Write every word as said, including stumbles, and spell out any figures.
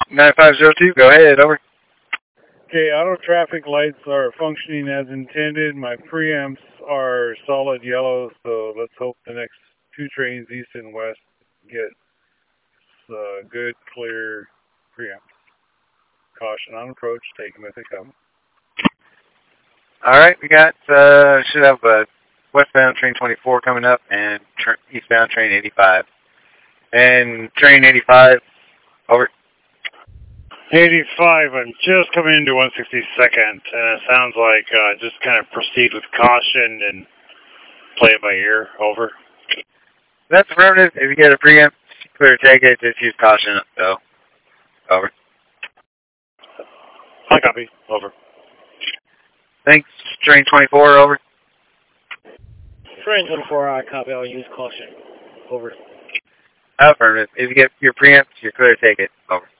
nine five zero two, go ahead, over. Okay, auto traffic lights are functioning as intended. My preamps are solid yellow, so let's hope the next two trains east and west get uh, good, clear preamps. Caution on approach, take them if they come. All right, we got, uh, should have a westbound train twenty-four coming up and tra- eastbound train eighty-five. And train eighty-five, over. eighty-five, I'm just coming into one sixty-second, and it sounds like uh, just kind of proceed with caution and play it by ear. Over. That's affirmative. If you get a preamp, clear take it, just use caution, so, over. I copy. Over. Thanks, train twenty-four, over. Train twenty-four, I copy. I'll use caution. Over. Affirmative. If you get your preamp, you're clear to take it, over.